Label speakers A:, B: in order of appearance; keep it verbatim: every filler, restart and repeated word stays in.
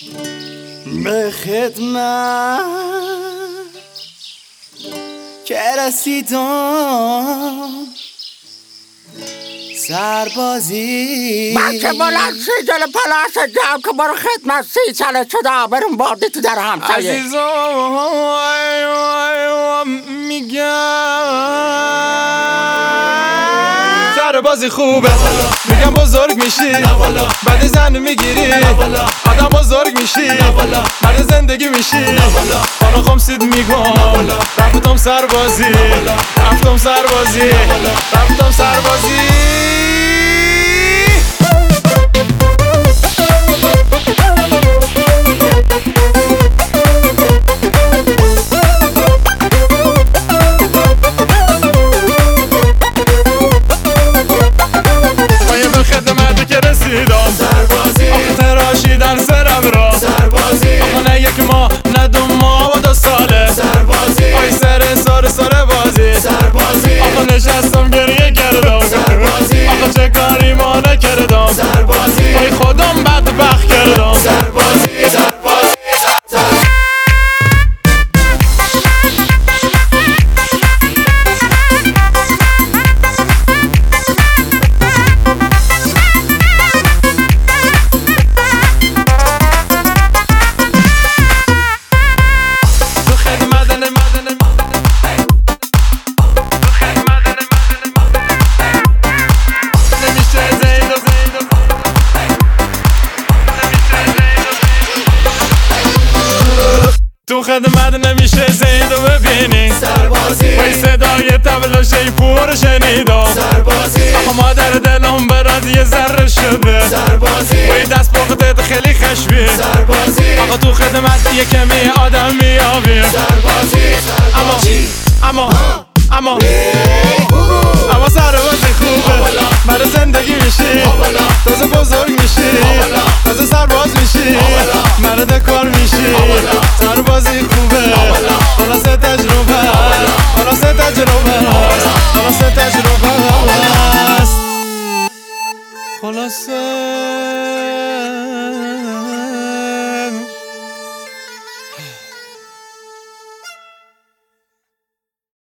A: به خدمت که رسیدم سربازی
B: من که بلند سی جل پلاس جمع که برو خدمت سی ساله شده برم بادی تو در همسایه
C: عزیزم میگم سربازی خوبه میگم بزرگ میشی بعد زن میگیری آدم بزرگ میشی مرد زندگی میشی حالا خمسید میگم رفتم سربازی رفتم سربازی رفتم سربازی
A: سربازی
C: آخه تراشیدن سرم را
A: سربازی
C: آخه نه یک ماه نه دو ماه و دو ساله
A: سربازی
C: آی سر سار سر بازی
A: سربازی
C: آخه نشستم گریه کردم
A: سربازی
C: آخه چه کاری ما نکردم
A: سربازی
C: آی خودم بدبخت کردم
A: سربازی سربازی
C: تو خدمت نمیشه زید و ببینی
A: سربازی
C: وای صدای تبل و شیپور شنیدم
A: سربازی
C: آخه مادر دلم برات یه ذره شده
A: سربازی
C: وای دست پختت خیلی خشبی
A: سربازی
C: آخه تو خدمت یه کمی آدم میابی
A: سربازی
C: اما اما اما اما سربازی خوبه برای زندگی میشی تازه بزرگ میشی تازه سرباز میشی مرد کار میشی سربازی خوبه خلاصه تجربه خلاصه تجربه خلاصه تجربه خلاصه